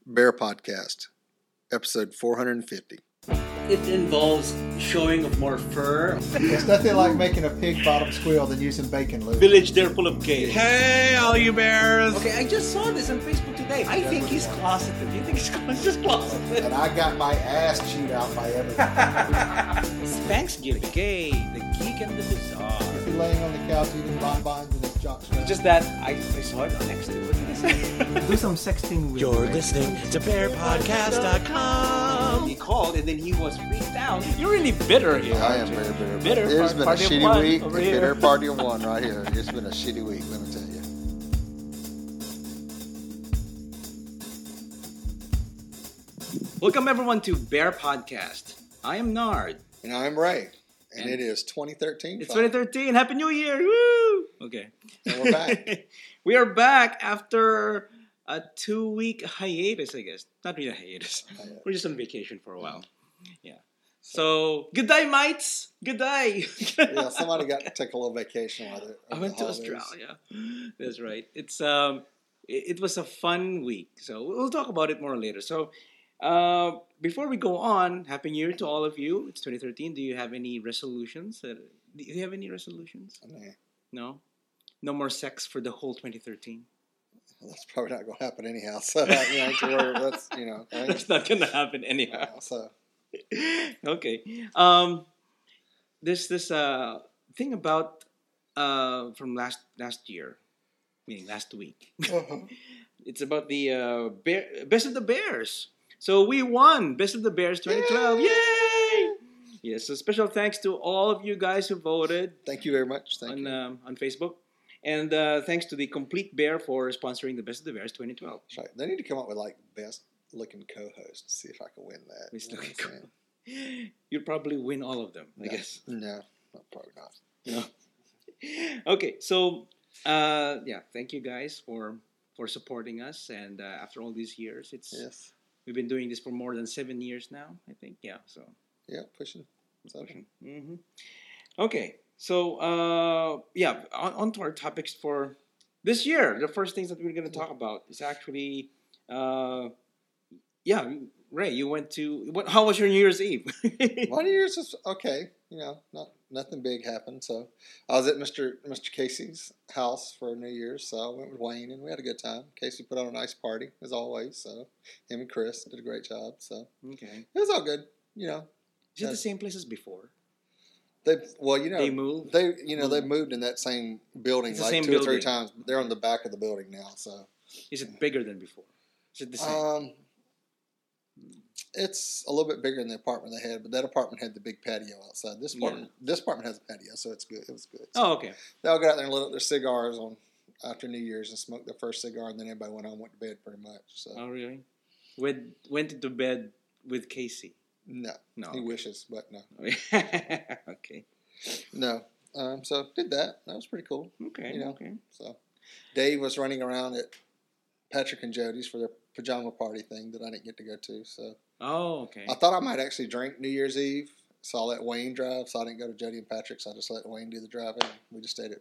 Bear Podcast, episode 450. It involves showing of more fur. It's nothing like making a pig bottom squeal than using bacon lube. Village there full of gays. Hey, all you bears! Okay, I just saw this on Facebook today. I think he's closeted. Do you think he's just closeted? And I got my ass chewed out by everyone. It's Thanksgiving. Gay, the geek and the bizarre. He's laying on the couch eating bonbons and his jock strap. Just that I saw it next to it. What did I say? Do some sexting with You're listening to BearPodcast.com. He called and then he was freaked out. You're really bitter here. I am aren't you? very bitter. Bitter. It has been a Party of shitty one week. over The here. bitter party of one right here. It's been a shitty week, let me tell you. Welcome everyone to Bear Podcast. I am Nard. And I'm Ray. And And it is 2013. It's 2013. Happy New Year! Woo! Okay. And we're back. We are back after a 2-week hiatus, I guess. Not really a hiatus. We're just on vacation for a while. Yeah. So, good day, mates. Good day. Yeah, somebody got to take a little vacation while they're I went to Australia. That's right. It was a fun week. So we'll talk about it more later. So before we go on, Happy New Year to all of you. It's 2013. Do you have any resolutions? Do you have any resolutions? Nah, No? No more sex for the whole 2013? that's probably not going to happen anyhow. So, that's, I mean, That's not going to happen anyhow. so, Okay. There's this thing about from last year, meaning last week. It's about the Best of the Bears. So we won Best of the Bears 2012. Yay! Yes, so special thanks to all of you guys who voted thank you very much. Thank you. on Facebook. And thanks to the Complete Bear for sponsoring the Best of the Bears 2012. That's right. They need to come up with like best looking co-host. See if I can win that. Best You know looking what I'm saying? You'll probably win all of them, I guess. No, probably not. No. Okay, so thank you guys for supporting us, and after all these years, Yes. we've been doing this for more than 7 years now, I think. Yeah, so Yeah, pushing. So, okay, so on to our topics for this year. The first things that we're going to talk about is actually, Ray, you went to how was your New Year's Eve? my New Year's was okay. Nothing big happened. So I was at Mr. Casey's house for New Year's. So I went with Wayne and we had a good time. Casey put on a nice party as always. So him and Chris did a great job. So Okay, it was all good. is it the same place as before? They moved. They moved in that same building It's the like same 2 or 3 building. times. They're on the back of the building now. So Is it bigger than before? Is it the same? It's a little bit bigger than the apartment they had, but that apartment had the big patio outside. This apartment has a patio, so it's good. It was good. So Oh, okay. they all got out there and lit up their cigars after New Year's and smoked their first cigar, and then everybody went home and went to bed pretty much. So Oh, really? Went into bed with Casey. no, No, he okay. wishes, but no, Okay. no. So did that. That was pretty cool. Okay. Okay. So Dave was running around at Patrick and Jody's for their pajama party thing that I didn't get to go to. So Oh, okay. I thought I might actually drink New Year's Eve, so I let Wayne drive. So I didn't go to Jody and Patrick, so I just let Wayne do the driving. We just stayed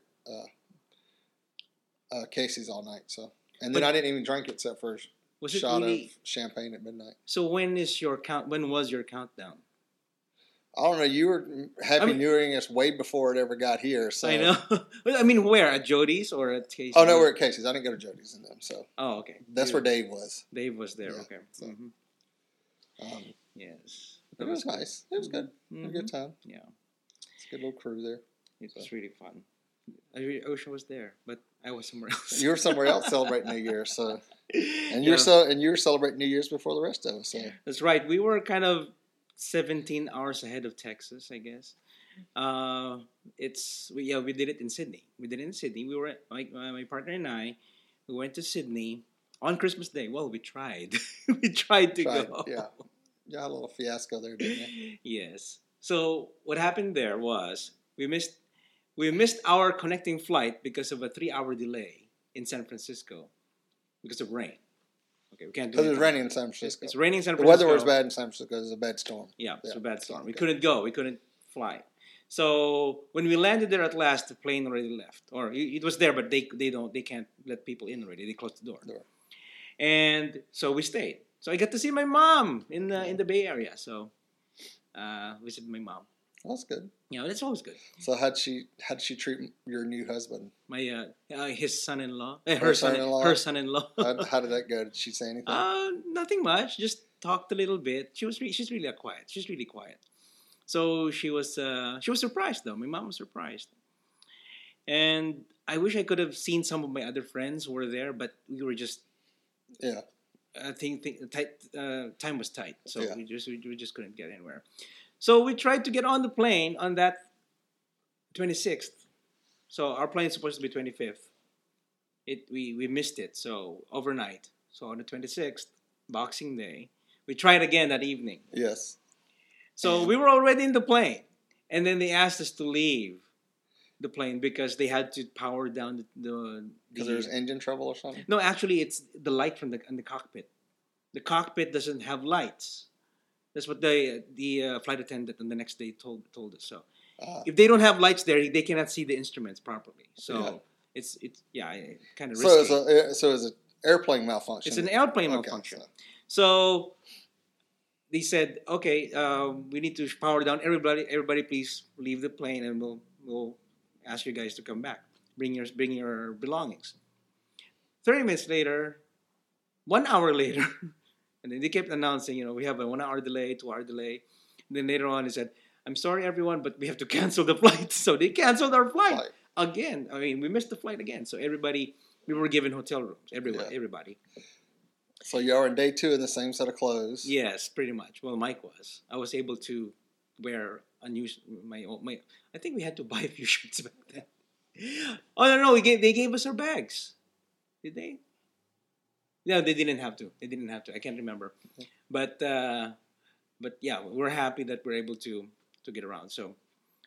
at Casey's all night. So and then But- I didn't even drink except for a Was it shot really? of champagne at midnight. So when was your countdown? I don't know. You were Happy I mean- New Year us way before it ever got here. So I know. I mean, where at Jody's or at Casey's? Oh no, we're at Casey's. I didn't go to Jody's in them. So Oh, okay. that's where Dave was. Dave was there. Yeah, Okay. so- Mhm. Um, Yes. it was nice. It was good. Mhm. A good time. Yeah, It's a good little crew there. it was really fun. I wish I was there, but I was somewhere else. You were somewhere else celebrating New Year, so and Yeah. you were celebrating New Year's before the rest of us. So That's right. We were kind of 17 hours ahead of Texas, I guess. We did it in Sydney. We did it in Sydney. We were my partner and I. We went to Sydney on Christmas Day. Well, we tried. We tried to go. Yeah, you had a little fiasco there, didn't you? Yes. So what happened there was we missed our connecting flight because of a 3-hour delay in San Francisco because of rain. Okay, we can't do Because it was anything. raining in San Francisco. It's raining in San The Francisco. weather was bad in San Francisco. It was a bad storm. Yeah, it's Yeah, a bad storm. We okay. couldn't go. We couldn't fly. So when we landed there at last, the plane already left, or it was there, but they can't let people in already. They closed the door. And so we stayed. So I got to see my mom in the Bay Area. So visit my mom. That's good. That's always good. So how'd she treat your new husband? My his son-in-law, Her son-in-law? her son-in-law. How did that go? Did she say anything? Nothing much. Just talked a little bit. She's really quiet. She's really quiet. So she was surprised though. My mom was surprised, and I wish I could have seen some of my other friends who were there, but we were just I think time was tight, so we just couldn't get anywhere. So we tried to get on the plane on that 26th. So our plane is supposed to be 25th. We missed it, so overnight. So on the 26th, Boxing Day, we tried again that evening. Yes. So we were already in the plane, and then they asked us to leave the plane because they had to power down the because there was engine trouble or something. No, actually, it's the light from the cockpit. The cockpit doesn't have lights. That's what the flight attendant on the next day told us. So if they don't have lights there, they cannot see the instruments properly. So it's kind of risky. So it's an airplane malfunction. It's an airplane malfunction. So they said, okay, we need to power down. Everybody, please leave the plane, and we'll ask you guys to come back. Bring your belongings. 30 minutes later, 1 hour later, and then they kept announcing, we have a 1 hour delay, 2 hour delay. And then later on, they said, I'm sorry, everyone, but we have to cancel the flight. So they canceled our flight again. I mean, we missed the flight again. So we were given hotel rooms. Everybody. So you are on day 2 in the same set of clothes. Yes, pretty much. Well, Mike was. I was able to wear my. I think we had to buy a few shirts back then. Oh no! They gave us our bags. Did they? No, they didn't have to. I can't remember. Okay. But yeah, we're happy that we're able to get around. So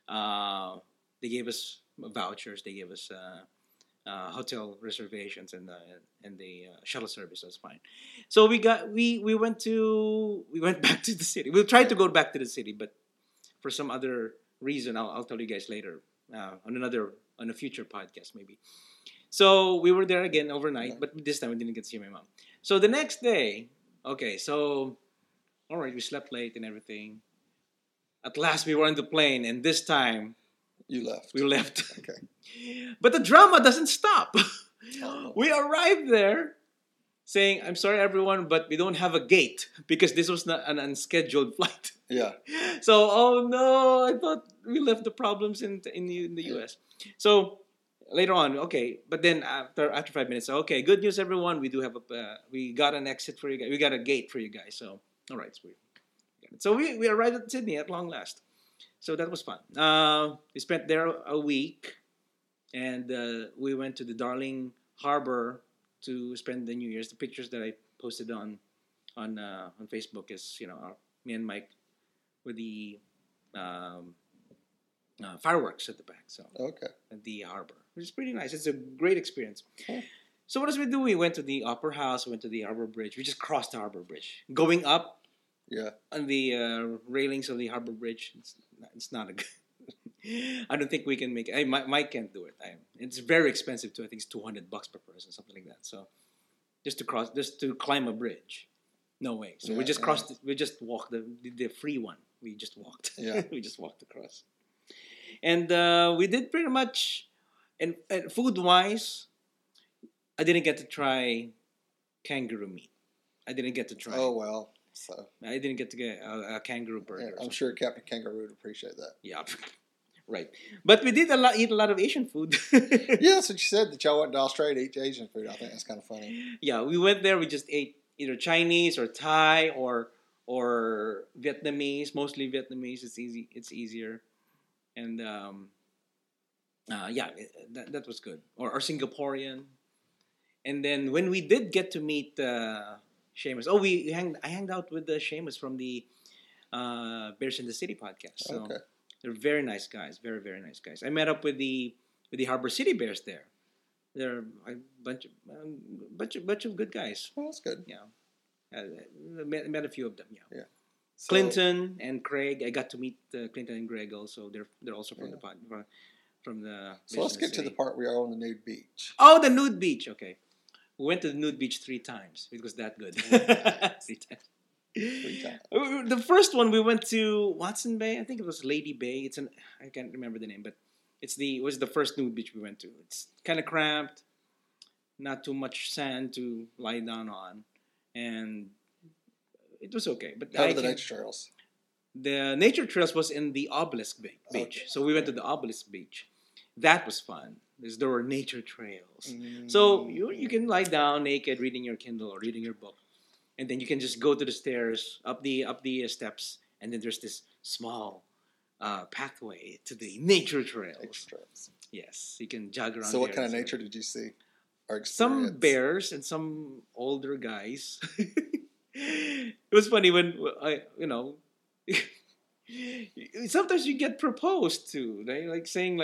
they gave us vouchers. They gave us hotel reservations and the shuttle service was fine. So we went back to the city. We tried to go back to the city, but for some other reason, I'll tell you guys later on a future podcast maybe. So we were there again overnight, but this time we didn't get to see my mom. So the next day, okay, so all right, we slept late and everything. At last we were on the plane, and this time you left. We left. Okay. But the drama doesn't stop. Oh. We arrived there saying, I'm sorry, everyone, but we don't have a gate because this was not an unscheduled flight. Yeah. So, oh no, I thought we left the problems in the U.S. So later on, okay, but then after 5 minutes, okay, good news, everyone. We do have we got an exit for you guys. We got a gate for you guys. So, all right, sweet. So we arrived at Sydney at long last. So that was fun. We spent there a week, and we went to the Darling Harbor to spend the New Year's. The pictures that I posted on Facebook is me and Mike with the fireworks at the back. So okay, at the harbor, which is pretty nice. It's a great experience. Okay. So what else we do? We went to the Opera House. We went to the Harbor Bridge. We just crossed the Harbor Bridge, going up. Yeah. On the railings of the Harbor Bridge, it's not a good. I don't think we can make it. Mike can't do it. It's very expensive too. I think it's $200 per person, something like that. So just to climb a bridge, no way. So we just crossed. We just walked the free one. We just walked. Yeah. We just walked across, and we did pretty much. And food wise, I didn't get to try kangaroo meat. I didn't get to try. Oh well. So I didn't get to get a kangaroo burger. Yeah, I'm sure Captain Kangaroo would appreciate that. Yeah, right. But we did eat a lot of Asian food. Yeah, that's what you said, that y'all went to Australia to eat Asian food. I think that's kind of funny. Yeah, we went there. We just ate either Chinese or Thai or Vietnamese. Mostly Vietnamese. It's easy. It's easier. And that was good. Or Singaporean. And then when we did get to meet Seamus. Oh, I hanged out with Seamus from the Bears in the City podcast. So okay. They're very nice guys, very very nice guys. I met up with the Harbor City Bears there. They're a bunch of good guys. Well, that's good. Yeah, met a few of them. Yeah. So, Clinton and Craig. I got to meet Clinton and Greg also. They're also from the pod, from the. So let's get to the part where we are on the nude beach. Oh, the nude beach. Okay. We went to the nude beach 3 times. It was that good. 3 times. 3 times. The first one we went to Watson Bay. I think it was Lady Bay. I can't remember the name, but it was the first nude beach we went to. It's kind of cramped, not too much sand to lie down on, and it was okay. But How are the nature trails? the nature trails was in the Obelisk Beach. Okay. So we went to the Obelisk Beach. That was fun. There were nature trails. So you can lie down naked reading your Kindle or reading your book. And then you can just go to the stairs, up the steps, and then there's this small pathway to the nature trails. Nature trails. Yes, you can jog around. So what there kind of and nature did you see? Or Some experience? bears and some older guys. It was funny when sometimes you get proposed to. They like saying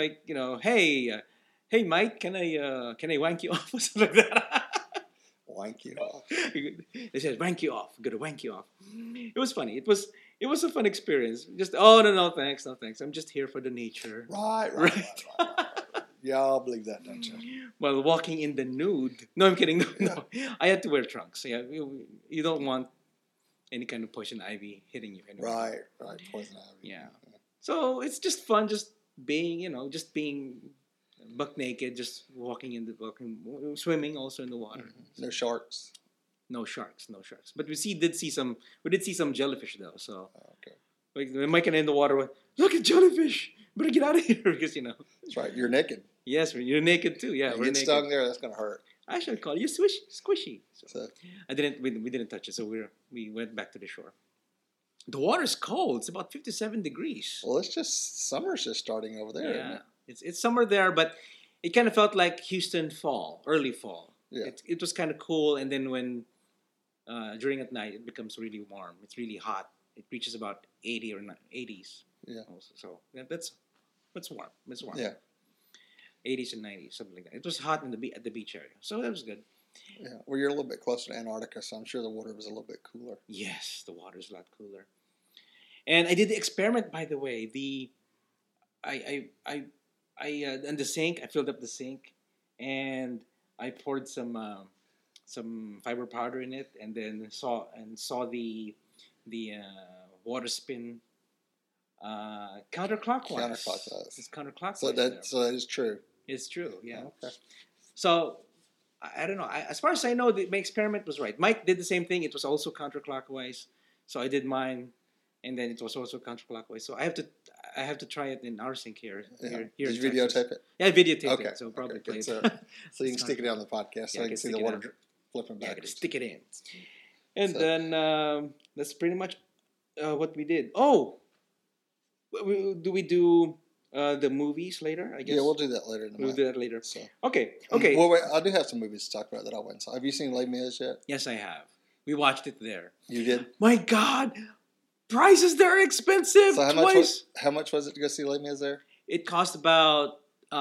hey Mike, can I wank you off or something like that. Wank you off. They said wank you off. I'm gonna wank you off. It was funny. It was a fun experience. Just no thanks. I'm just here for the nature. Right. Yeah, I'll believe that, don't you? While walking in the nude. No, I'm kidding. No. I had to wear trunks. Yeah, you don't want any kind of poison ivy hitting you. Anyway. Right. Poison ivy. Yeah. So it's just fun, just being buck naked, just swimming also in the water. No sharks. No sharks. But we did see some jellyfish though. So Okay. like Mike and I in the water went, look at jellyfish. Better get out of here because That's right. You're naked. Yes, you're naked too. Yeah, You we're get naked. stung there, that's gonna hurt. I should call you squishy. So So we didn't touch it, so we went back to the shore. The water's cold. It's about 57 degrees. well, it's just summer's just starting over there. Isn't Yeah, it? it's summer there, but it kind of felt like Houston early fall. Yeah. It was kind of cool, and then when during at night it becomes really warm. It's really hot. It reaches about 80 or 80s. Yeah. Also. So yeah, that's warm. It's warm. Yeah. 80s and 90s, something like that. It was hot at the beach area, so that was good. Yeah. Well, you're a little bit closer to Antarctica, so I'm sure the water was a little bit cooler. Yes, the water's a lot cooler. And I did the experiment, by the way. I in the sink. I filled up the sink, and I poured some fiber powder in it, and then saw the water spin counterclockwise. Counterclockwise. It's counterclockwise. So there. that is true. It's true. Yeah. Okay. So I don't know. As far as I know, my experiment was right. Mike did the same thing. It was also counterclockwise. So I did mine, and then it was also counterclockwise. So I have to try it in our sink here. Yeah. Here Did in you Texas. videotape it? Yeah, I videotaped Okay. it. So probably Okay, play good. it. So you can stick it on the podcast so Yeah, I I can can see the stick it water on. flipping Yeah, I back. gotta stick it in. And So- then that's pretty much what we did. Oh, do we do the movies later? I guess Yeah, we'll do that later in the we'll month. do that later. So. Okay. Well, wait, I do have some movies to talk about that I went and saw. Have you seen Les Mis yet? Yes, I have. We watched it there. You did? My God, prices there are expensive. So how much was it to go see Les Mis there? It cost about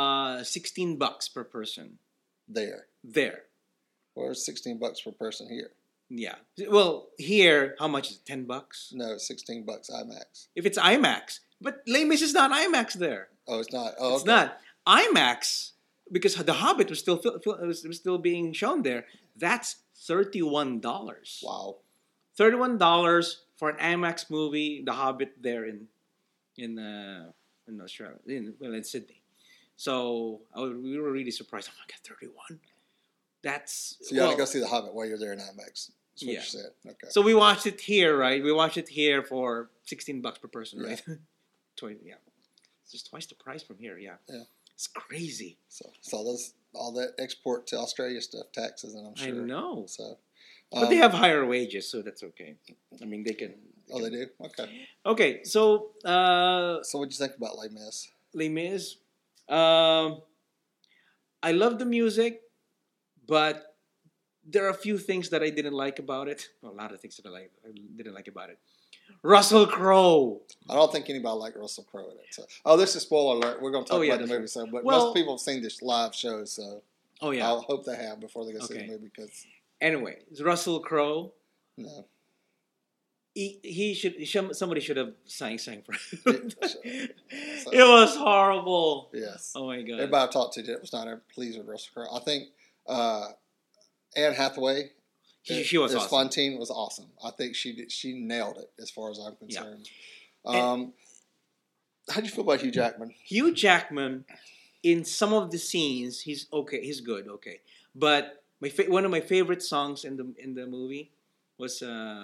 $16 per person There. there. Or $16 per person here. Yeah. Well, here, how much is it? $10? No, $16 IMAX. If it's IMAX, but Les Mis is not IMAX there. Oh, it's not. Oh, It's okay. not IMAX because The Hobbit was still was still being shown there. That's $31. Wow. $31 for an IMAX movie, The Hobbit, there in Australia, in Sydney. So we were really surprised. Oh my God, 31! That's So you got to go see The Hobbit while you're there in IMAX. That's what Yeah. you said. Okay. So we watched it here, right? We watched it here for $16 per person, right? Yeah, it's just twice the price from here. Yeah, Yeah. it's crazy. So all that export to Australia stuff, taxes, and I'm I sure. know, So. but they have higher wages, so that's okay. I mean, they can. Oh, they do? Okay. Okay, so So what'd you think about Les Mis? Les Mis. I love the music, but there are a few things that I didn't like about it. Well, a lot of things that I didn't like about it. Russell Crowe. I don't think anybody liked Russell Crowe in it. So. This is spoiler alert. We're going to talk Oh, yeah, about the that's movie, but Well- most people have seen this live show, so Oh yeah. I hope they have before they go see Okay. the movie because Anyway, it's Russell Crowe. no. Somebody should have sang for him. So- It was horrible. Yes. Oh my God. Everybody I talked to was not pleased with Russell Crowe. I think Anne Hathaway. She was as awesome. Fontaine was awesome. I think she nailed it as far as I'm concerned. And- How do you feel about Hugh Jackman? Hugh Jackman, in some of the scenes, he's okay. He's good, okay. But one of my favorite songs in the movie was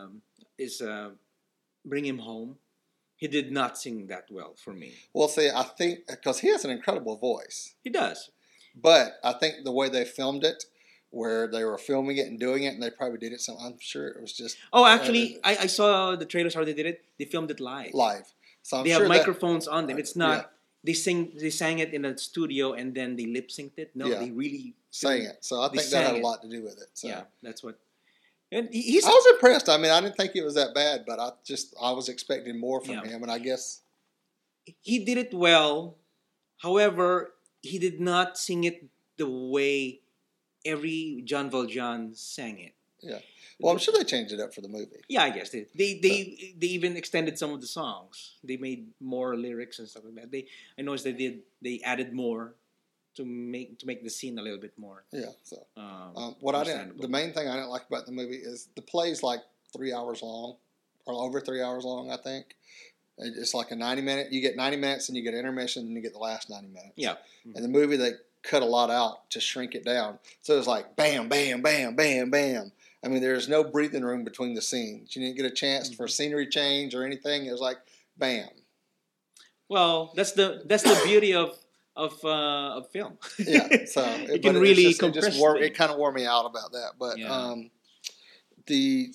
"Bring Him Home." He did not sing that well for me. Well, see, I think because he has an incredible voice, He does. but I think the way they filmed it, where they were filming it and doing it, and they probably did it. So I'm sure it was just Oh, actually, I saw the trailers how they did it. They filmed it live. live. So I'm They sure have that- microphones on them. It's not. Yeah. They sang it in a studio and then they lip synced it. No, Yeah. they really saying it. So I They think that had sang a it. lot to do with it. So. Yeah, that's what. And he's I was impressed. I mean, I didn't think it was that bad, but I was expecting more from Yeah. him, and I guess he did it well. However, he did not sing it the way every John Valjean sang it. yeah. Well, I'm sure they changed it up for the movie. Yeah, I guess they even extended some of the songs. They made more lyrics and stuff like that. I noticed they added more to make the scene a little bit more. Yeah. So Understandable. the main thing I didn't like about the movie is the play's like 3 hours long, or over 3 hours long, I think. It's like a 90-minute. You get 90 minutes, and you get intermission, and you get the last 90 minutes. Yeah. And the movie, they cut a lot out to shrink it down. So it was like bam, bam, bam, bam, bam. I mean, there's no breathing room between the scenes. You didn't get a chance for scenery change or anything. It was like bam. Well, that's the beauty of film. Yeah. So You can really compress things. it kind of wore me out about that. But Yeah. the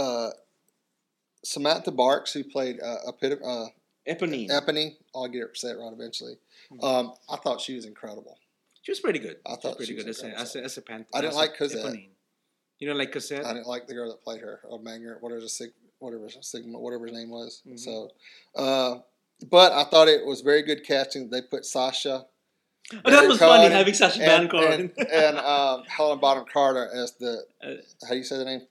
Samantha Barks, who played Eponine. Eponine, I'll get it right eventually. Mm-hmm. I thought she was incredible. She was pretty good. I thought she she was was pretty good incredible. as a panther. I didn't like Cosette. Eponine. You don't like Cosette? I didn't like the girl that played her, or Manger, whatever his name was. Mhm. So, but I thought it was very good casting. They put Sasha. Oh, that was funny Cohen having Sacha Baron Cohen. and Helen Bonham Carter as the how do you say the name?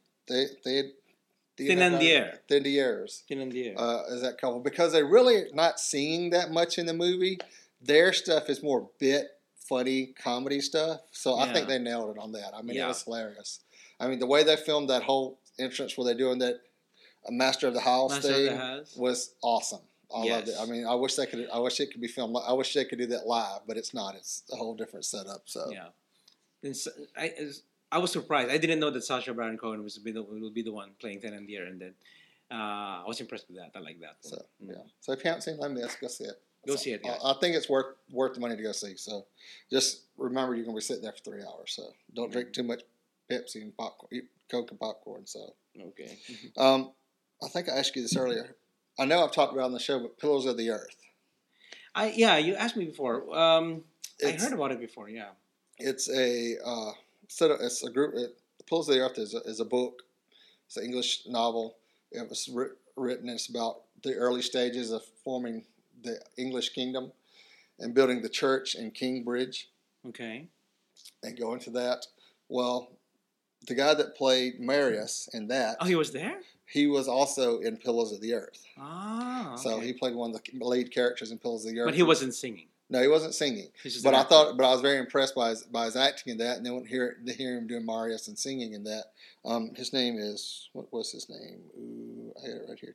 Thénardier. Thénardiers. Thénardier. As that couple, because they're really not singing that much in the movie. Their stuff is more funny comedy stuff. So I think Yeah. they nailed it on that. I mean, it Yeah. was hilarious. I mean, the way they filmed that whole entrance where they're doing that Master of the House Master of thing the House. was awesome. I loved it. Yes. I mean, I wish it could be filmed. I wish they could do that live, but it's not. It's a whole different setup. So Yeah. And so, I was surprised. I didn't know that Sacha Baron Cohen will be the one playing Thénardier, and then I was impressed with that. I like that. So Mm. yeah. So if you haven't seen Les Mis, go see it. Go see it, yes. I think it's worth the money to go see. So just remember, you're gonna be sitting there for 3 hours. So don't drink too much Pepsi and popcorn, eat Coke and popcorn. So Okay. I think I asked you this earlier. I know I've talked about it on the show, but Pillows of the Earth. You asked me before. I It's- heard about it before. Yeah. It's it's a group. Pillows of the Earth is a book. It's an English novel. It was written. It's about the early stages of forming the English kingdom and building the church in Kingbridge, Okay. and go into that. Well, the guy that played Marius in that, Oh, he was there. he was also in Pillows of the Earth. Ah. Okay. So he played one of the lead characters in Pillows of the Earth. But he wasn't singing. No, he wasn't singing. He's just But an I actor. I was very impressed by his acting in that, and then to hear him doing Marius and singing in that. His name is, what was his name? Ooh, I had it right here.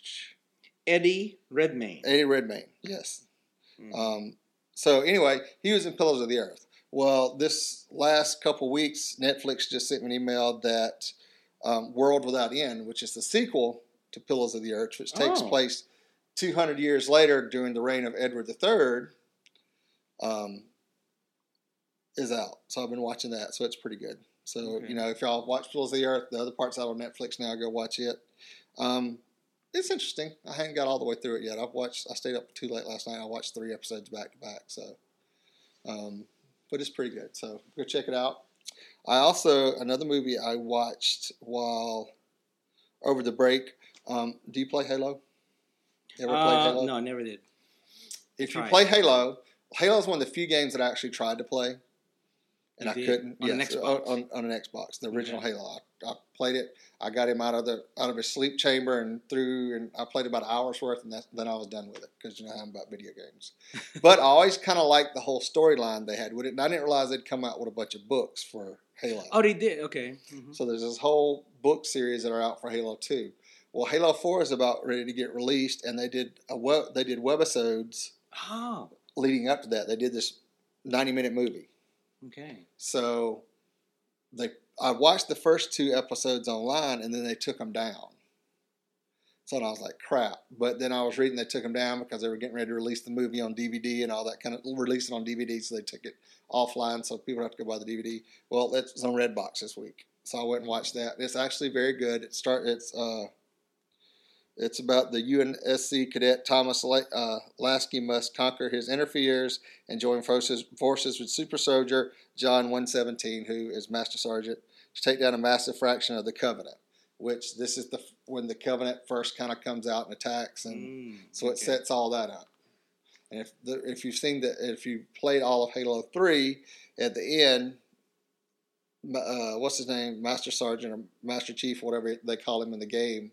Eddie Redmayne. Eddie Redmayne. Yes. Mm. So anyway, he was in Pillows of the Earth. Well, this last couple weeks, Netflix just sent me an email that World Without End, which is the sequel to Pillows of the Earth, which takes Oh. place 200 years later during the reign of Edward III, is out. So I've been watching that. So it's pretty good. So, Okay. if y'all watch Pillows of the Earth, the other part's out on Netflix now. Go watch it. It's interesting. I hadn't got all the way through it yet. I stayed up too late last night. I watched 3 episodes back to back. So, but it's pretty good. So go check it out. Another movie I watched while over the break. Do you play Halo? You ever played Halo? No, I never did. If you tried. play Halo is one of the few games that I actually tried to play, and You I did? couldn't. On an Yes, Xbox? on an Xbox, the original Okay. Halo. I played it. I got him out of his sleep chamber and I played about an hour's worth, and then I was done with it because how I'm about video games. But I always kind of liked the whole storyline they had with it, and I didn't realize they'd come out with a bunch of books for Halo. Oh, they did. Okay. Mhm. So there's this whole book series that are out for Halo 2. Well, Halo 4 is about ready to get released, and they did webisodes Oh, leading up to that. They did this 90-minute movie. okay. So I watched the first 2 episodes online, and then they took them down. So I was like, crap. But then I was reading they took them down because they were getting ready to release the movie on DVD and all that kind of, release it on DVD, so they took it offline so people have to go buy the DVD. Well, it's on Redbox this week. So I went and watched that. It's actually very good. It's about the UNSC cadet Thomas Lasky must conquer his inner fears and join forces with Super Soldier John 117, who is Master Sergeant, to take down a massive fraction of the Covenant. Which this is when the Covenant first kind of comes out and attacks, and so it sets all that up. And if you played all of Halo 3, at the end, what's his name, Master Sergeant or Master Chief, whatever they call him in the game,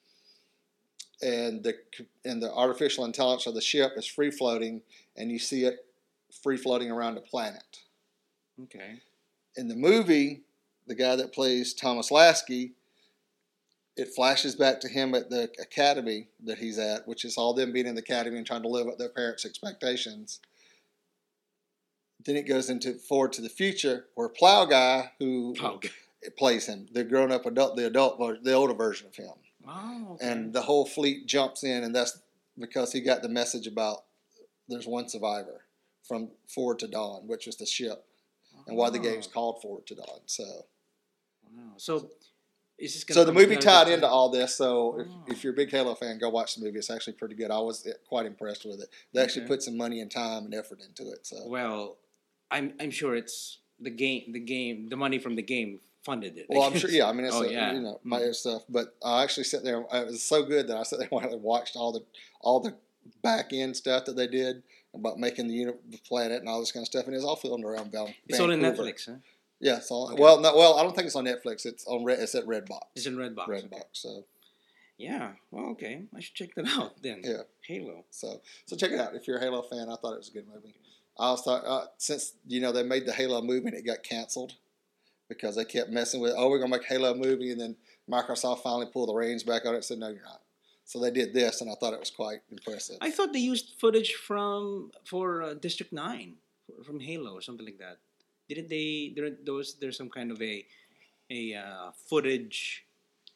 and the artificial intelligence of the ship is free floating, and you see it free floating around the planet. Okay. In the movie, the guy that plays Thomas Lasky, it flashes back to him at the academy that he's at, which is all them being in the academy and trying to live up their parents' expectations. Then it goes forward to the future, where Plow Guy, who plays him, the grown-up adult, the older version of him. Oh, okay. And the whole fleet jumps in, and that's because he got the message about there's one survivor from Forward to Dawn, which was the ship, and why the game's called Forward to Dawn. So, wow. So is this the movie tied into all this. So if you're a big Halo fan, go watch the movie. It's actually pretty good. I was quite impressed with it. They actually put some money and time and effort into it. So well, I'm sure it's the money from the game funded it. Well, I'm sure. Yeah, I mean, it's Oh, my stuff. But I actually sat there. It was so good that I sat there and watched all the back end stuff that they did about making the planet and all this kind of stuff, and it's all filmed around Vancouver. It's all on Netflix, huh? Yeah, it's all. Okay. Well, I don't think it's on Netflix. It's at Redbox. It's in Redbox. Redbox. Okay. So yeah. Well, okay. I should check that out then. Yeah. Halo. So check it out if you're a Halo fan. I thought it was a good movie. I also thought since they made the Halo movie and it got canceled because they kept messing with we're gonna make a Halo movie, and then Microsoft finally pulled the reins back on it and said no, you're not. So they did this, and I thought it was quite impressive. I thought they used footage for District 9 from Halo or something like that. Didn't they? There's some kind of a footage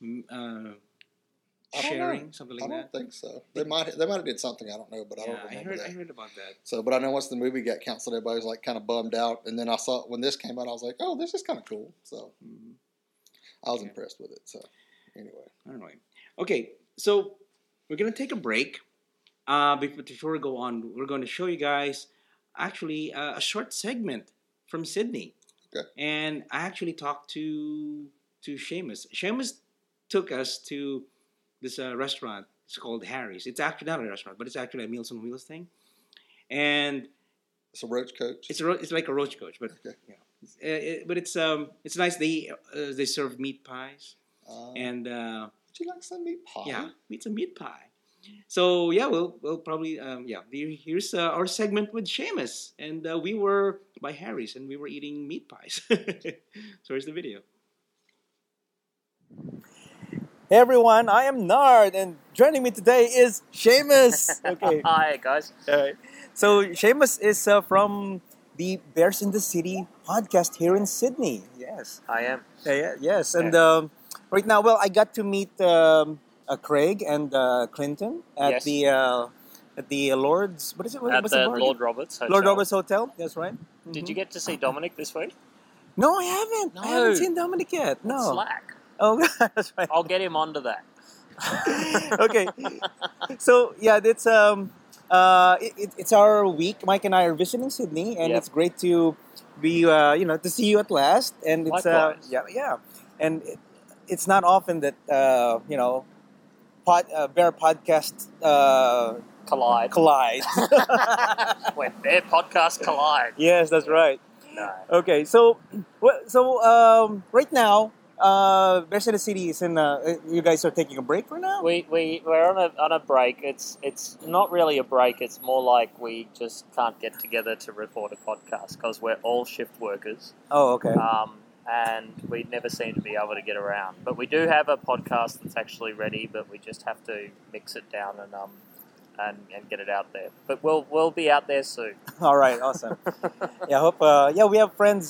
sharing, something like that. I don't think so. They might have did something, I don't know, but I don't remember that. I heard about that. So, but I know once the movie got canceled, everybody was like kind of bummed out. And then I saw when this came out, I was like, oh, this is kind of cool. So I was impressed with it. So anyway. Okay, so we're gonna take a break. Before we go on, we're going to show you guys actually a short segment from Sydney. Okay. And I actually talked to Seamus. Seamus took us to this restaurant. It's called Harry's. It's actually not a restaurant, but it's actually a Meals on Wheels thing. And it's a roach coach. It's like a roach coach, but okay. But it's nice. They serve meat pies, and would you like some meat pie? Yeah, some meat pie. So yeah, we'll probably here's our segment with Seamus, and we were by Harry's, and we were eating meat pies. So here's the video. Hey everyone, I am Nard, and joining me today is Seamus. Okay. Hi guys. All right. So Seamus is from the Bears in the City podcast here in Sydney. Yes. I am. Yes, and right now, I got to meet Craig and Clinton at the Lord's. What is it? At the Lord Roberts Hotel. Lord Roberts Hotel. That's right. Mm-hmm. Did you get to see Dominic this week? No, I haven't. No. I haven't seen Dominic yet. No. Slack. Oh, that's right. I'll get him onto that. Okay. So yeah, it's it's our week. Mike and I are visiting Sydney, and it's great to be to see you at last. And it's Likewise. and it's not often that Bear podcast collide. When Bear podcasts collide. Yes, that's right. No. Okay, so right now, Bears in the City is in. You guys are taking a break for now. We're on a break. It's not really a break. It's more like we just can't get together to record a podcast because we're all shift workers. Oh, okay. and we never seem to be able to get around. But we do have a podcast that's actually ready, but we just have to mix it down and get it out there. But we'll be out there soon. All right, awesome. Yeah, I hope. We have friends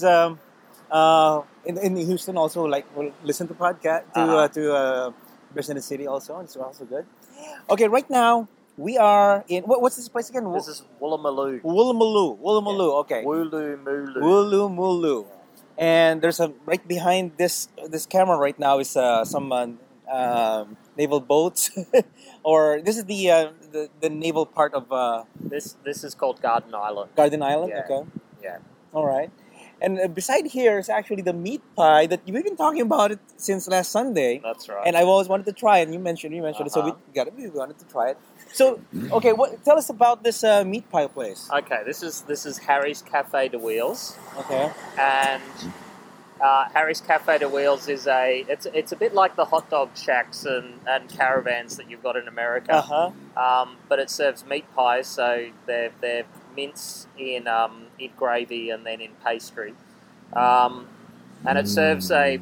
in Houston also. Like, will listen to podcast to Best in the City also. It's also good. Okay, right now we are in what's this place again? This is Woolloomooloo. Woolloomooloo. Okay. Woolloomooloo. Woolloomooloo. And there's a right behind this camera right now is some naval boats, or this is the naval part of This is called Garden Island. Garden Island. Yeah. Okay. Yeah. All right. And beside here is actually the meat pie that we've been talking about it since last Sunday. That's right. And I've always wanted to try it. And you mentioned it, so we wanted to try it. So, okay, tell us about this meat pie place. Okay, this is Harry's Cafe de Wheels, Okay. and Harry's Cafe de Wheels is it's a bit like the hot dog shacks and caravans that you've got in America. But it serves meat pies, so they're mince in gravy and then in pastry, and it serves a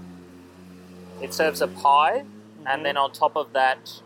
pie, and then on top of that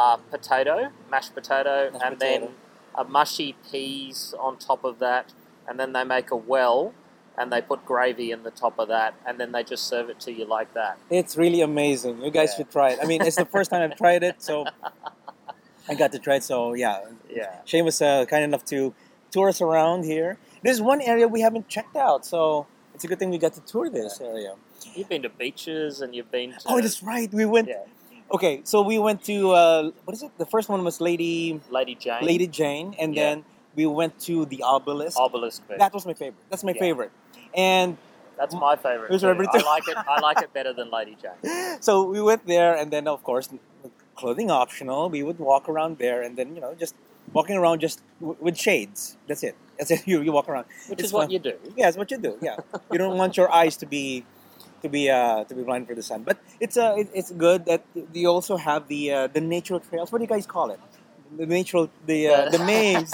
mashed potato, and then a mushy peas on top of that, and then they make a well, and they put gravy in the top of that, and then they just serve it to you like that. It's really amazing. You guys should try it. I mean, it's the first time I've tried it, so I got to try it. So yeah. Shane was kind enough to tour us around here. There's one area we haven't checked out, so it's a good thing we got to tour this area. You've been to beaches, and you've been to... Oh, that's right. We went... Yeah. Okay, so we went to... what is it? The first one was Lady Jane, and then we went to the Obelisk. Obelisk Beach. That was my favorite. That's my favorite. And... That's my favorite. It was too. I like it better than Lady Jane. So we went there, and then, of course, clothing optional. We would walk around there, and then, just walking around just with shades. That's it. You walk around. Which is what you do. Yeah, it's what you do. Yeah, you don't want your eyes to be blind for the sun. But it's good that you also have the natural trails. What do you guys call it? The names.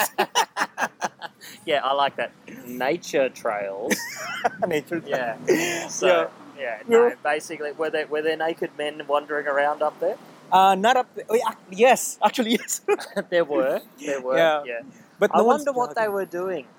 Yeah, I like that. Nature trails. Nature. Yeah. So no, basically, were there naked men wandering around up there? Not up there. Oh, yes, actually yes. There were. Yeah. But I wonder what they were doing.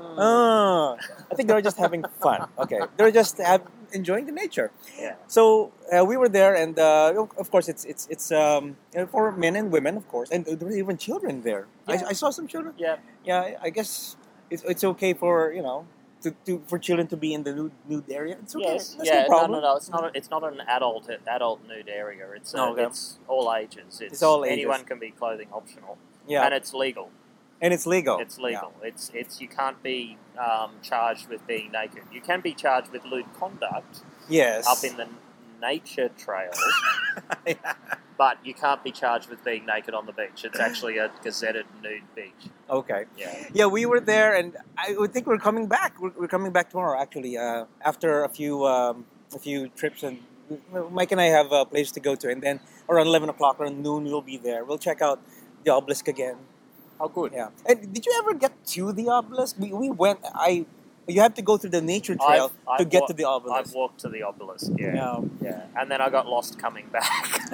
I think they were just having fun. Okay, they were just enjoying the nature. Yeah. So we were there, and of course it's for men and women, of course, and there were even children there. Yeah. I saw some children. Yeah. Yeah, I guess it's okay for for children to be in the nude area. It's okay. Yes. That's no problem. No. It's not an adult nude area. It's all ages. It's all ages. Anyone can be clothing optional. Yeah. And it's legal. It's legal. It's legal. Yeah. It's you can't be charged with being naked. You can be charged with lewd conduct. Yes. Up in the nature trails. But you can't be charged with being naked on the beach. It's actually a gazetted nude beach. Okay. Yeah. Yeah, we were there, and I would think we're coming back. We're coming back tomorrow, actually, after a few trips, and Mike and I have a place to go to, and then around 11 o'clock, around noon, we'll be there. We'll check out the obelisk again. Oh, good. Yeah. And did you ever get to the obelisk? We went. You have to go through the nature trail to get to the obelisk. I've walked to the obelisk. Yeah. And then I got lost coming back.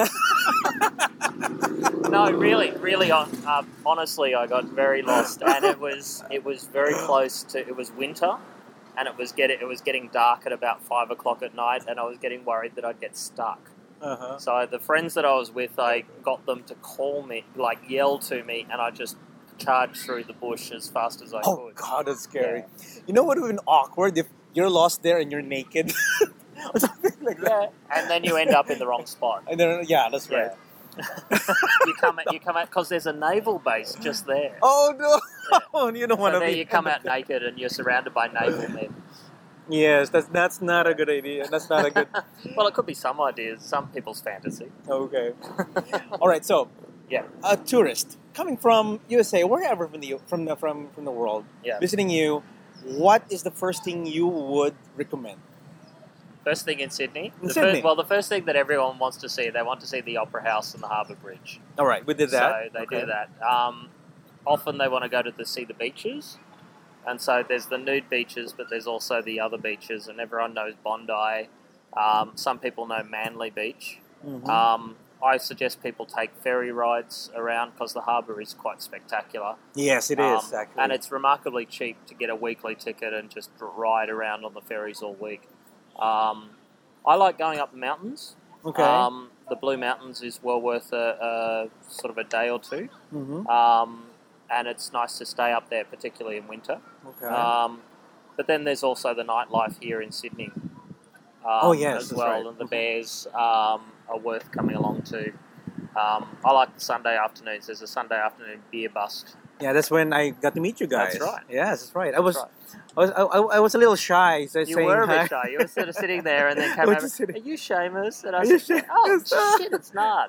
No, really. Honestly, I got very lost, and it was very close to. It was winter, and it was getting dark at about 5 o'clock at night, and I was getting worried that I'd get stuck. Uh-huh. So the friends that I was with, I got them to call me, yell to me, and I just charged through the bush as fast as I could. Oh God, that's scary. Yeah. You know what would have been awkward if you're lost there and you're naked or something like that. Yeah, and then you end up in the wrong spot. And then, that's right. you come out because there's a naval base just there. Oh no! Yeah. You don't want to. So there you come out naked and you're surrounded by naval men. Yes, that's not a good idea. That's not a good. Well, it could be some ideas, some people's fantasy. Okay. All right. So, a tourist coming from USA, wherever from the world, visiting you, what is the first thing you would recommend? First thing in Sydney? Sydney. The first thing that everyone wants to see, they want to see the Opera House and the Harbour Bridge. All right, we did that. So they do that. Often they want to go to see the beaches. And so there's the nude beaches, but there's also the other beaches, and everyone knows Bondi. Some people know Manly Beach. Mhm. I suggest people take ferry rides around because the harbour is quite spectacular. Yes, it is actually. And it's remarkably cheap to get a weekly ticket and just ride around on the ferries all week. I like going up the mountains. okay. The Blue Mountains is well worth a sort of a day or two. Mhm. And it's nice to stay up there, particularly in winter. Okay. But then there's also the nightlife here in Sydney. Oh, yes, as that's well, right. and the Bears are worth coming along to. I like the Sunday afternoons. There's a Sunday afternoon beer bust. Yeah, that's when I got to meet you guys. That's right. Yes, that's right. That's right. I was a little shy. So You saying were a hi. bit shy. You were sort of sitting there and then came We're over. just sitting- Are you Seamus? And I Are you said, Seamus? oh, It's not." shit, it's not.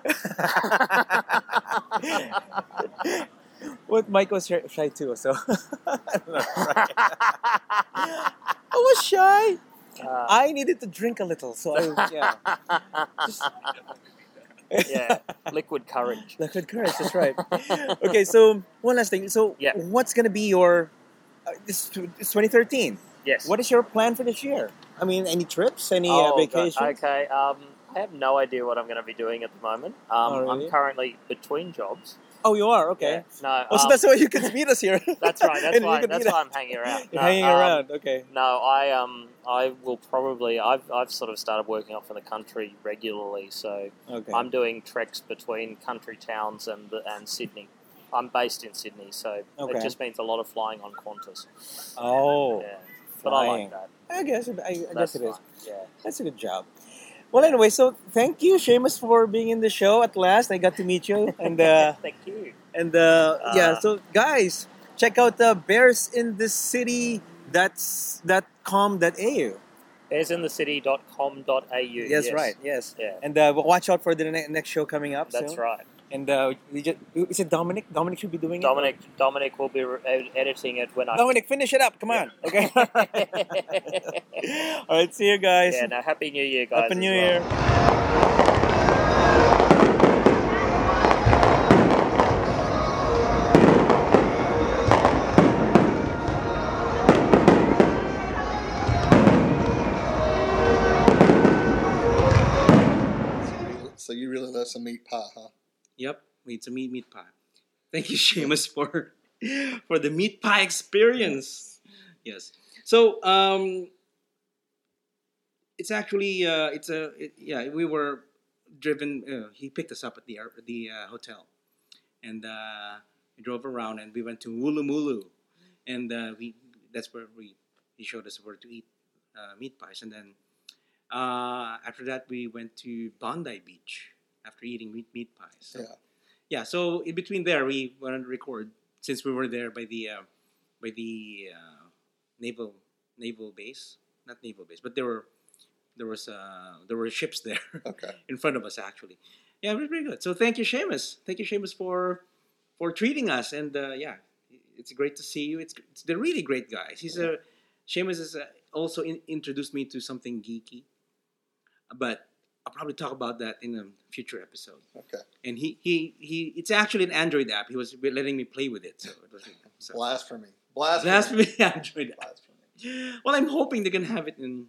What Mike was shy too, so I don't know, right? I was shy. I needed to drink a little, so yeah, liquid courage. liquid courage. That's right. Okay, so one last thing. So, Yeah. what's gonna be your? It's 2013. Yes. What is your plan for this year? I mean, any trips? Any God, vacations? okay. I have no idea what I'm going to be doing at the moment. really? I'm currently between jobs. Oh, you are okay. Yeah. No. Oh, so that's why you can meet us here. That's right. That's And you why. can That's meet why us. I'm hanging around. You're No, hanging around. Okay. No, I will probably. I've sort of started working off in the country regularly, so Okay. I'm doing treks between country towns and Sydney. I'm based in Sydney, so Okay. it just means a lot of flying on Qantas. Oh, Yeah, but I flying. like that. I guess I That's guess it is. fine. Yeah. That's a good job. Well, anyway, so thank you, Seamus, for being in the show. At last, I got to meet you, and Thank you. yeah. So, guys, check out the Bears in the City. That's .com.au. Bearsinthecity.com.au. Yes, right. Yes. Yeah. And watch out for the next show coming up. That's soon. right. And is it Dominic? Dominic should be doing Dominic will be editing it when it. I. Dominic, finish it up. Come on. Okay. All right. See you guys. Yeah. No. Happy New Year, guys. Happy as New well. Year. So you really love some meat pie, huh? Yep, it's a meat pie. Thank you, Seamus, for the meat pie experience. Yes. So it's actually we were driven. He picked us up at the hotel, and we drove around and we went to Woolloomooloo, and that's where he showed us where to eat meat pies, and then after that we went to Bondi Beach after eating meat pies. So, Yeah. yeah, so in between there, we wanted to record since we were there by the naval base, not naval base, but there were ships there Okay. in front of us actually. Yeah, it was pretty good. So thank you, Seamus. Thank you, Seamus, for treating us, and yeah, it's great to see you. They're really great guys. Seamus has also introduced me to something geeky, but I'll probably talk about that in a future episode. Okay. And he it's actually an Android app. He was letting me play with it. So it was Blasphemy. Blasphemy Android app. Blasphemy. Well, I'm hoping they're gonna have it in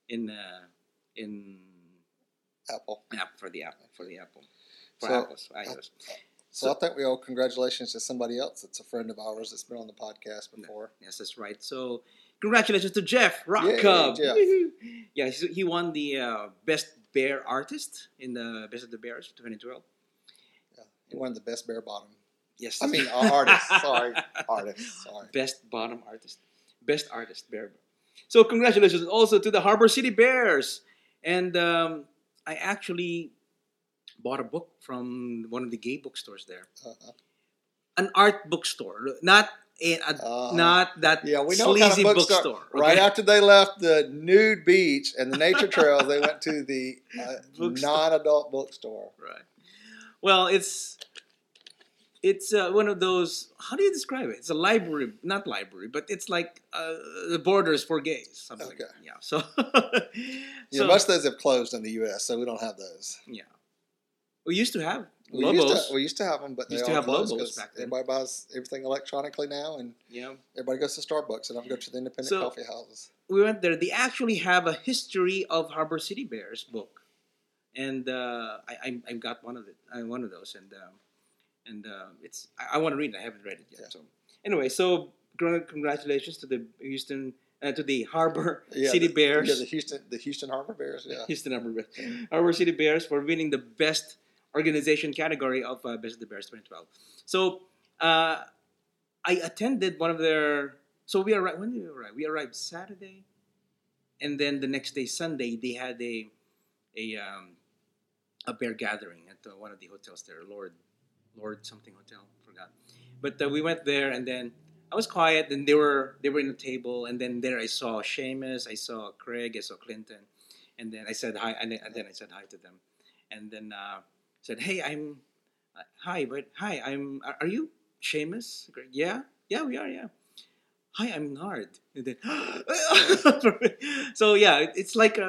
Apple. app for the Apple for So, Apple's iOS. So I think we owe congratulations to somebody else that's a friend of ours that's been on the podcast before. Yes, that's right. So congratulations to Jeff Rock Yay, Cub. Jeff. Woohoo. Yeah, he won the best bear artist in the Best of the Bears 2012. Yeah. He won the best bare bottom. Yes, I mean, artist. Sorry. Artist. Sorry. Best bottom artist. Best artist, Bear. So congratulations also to the Harbor City Bears. And I actually bought a book from one of the gay bookstores there. Uh-huh. An art bookstore. Not not that Yeah, we know what sleazy kind of bookstore. bookstore. Right okay? after they left the nude beach and the nature trails, they went to the Bookstore. non-adult bookstore. Right. Well, it's one of those. How do you describe it? It's a library, not library, but it's like the Borders for gays. Something like Okay. that. Yeah. So. Yeah, most of those have closed in the U.S., so we don't have those. Yeah. We used to have Lobos. We used to have them, but they Used to all have closed Lobos 'cause back then. everybody buys everything electronically now, and Yeah. everybody goes to Starbucks and I go to the independent So- coffee houses. We went there. They actually have a history of Harbor City Bears book, and I got one of it. One of those, and it's I want to read it. I haven't read it yet. Yeah. So anyway, so congratulations to the Houston to the Harbor Yeah, City Bears. Yeah, the Houston Harbor Bears. Yeah. Houston Harbor Bears. Harbor City Bears for winning the best organization category of Best of the Bears 2012. So I attended one of their. So we arrived. When did we arrive? We arrived Saturday, and then the next day, Sunday, they had a bear gathering at one of the hotels there, Lord something hotel, forgot. But we went there, and then I was quiet. And they were in a table, and then there I saw Seamus, I saw Craig, I saw Clinton, and then I said hi, and then I said hi to them, and then said, "Hey, I'm hi, but hi, I'm. Are you Seamus? Craig, yeah, we are, yeah. Hi, I'm Nard." And then, so yeah, it's like